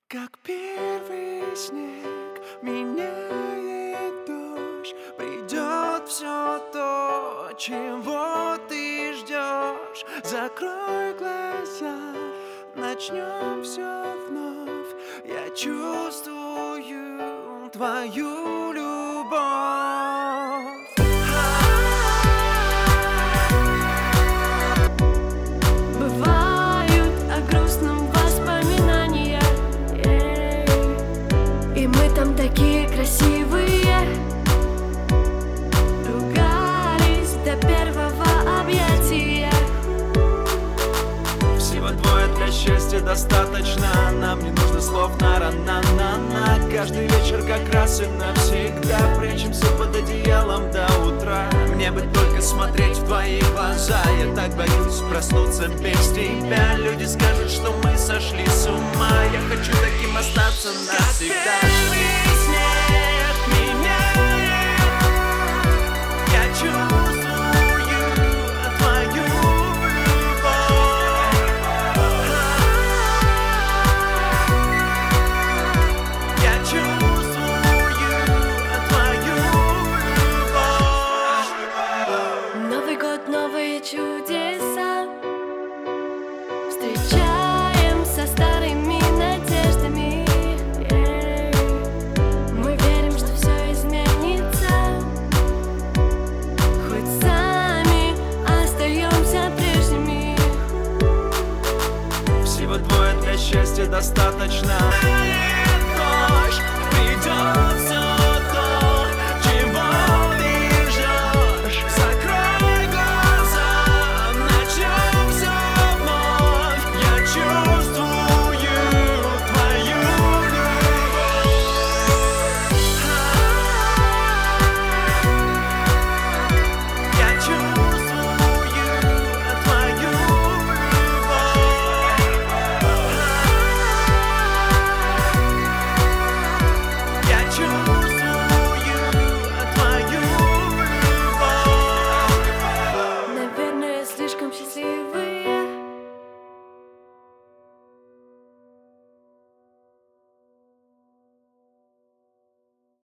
Как первый снег меняет дождь, придет все то, чего ты ждешь. Закрой глаза, начнем все вновь. Я чувствую твою любовь. Бывают о грустном воспоминания, и мы там такие красивые. Ругались до первого объятия. Всего двое для счастья достаточно. Нам не нужно слов на ра-на-на-на. Каждый вечер как раз и навсегда прячемся под одеялом до утра. Мне бы только смотреть в твои глаза. Я так боюсь проснуться без тебя. Люди скажут, что мы сошли с ума. Я хочу таким остаться навсегда. Как первый снег меняет, я чувствую твою любовь. Я чувствую твою любовь. Новый год, новые чудеса. Встречаем со старыми надеждами. Мы верим, что все изменится. Хоть сами остаемся прежними. Всего двое для счастья достаточно. Дождь, придет все то, чего ты ждешь. Закрой глаза, начнем все вновь. Я чувствую твою любовь. Я чувствую твою любовь. Я чувствую твою любовь. Наверное, слишком счастливы.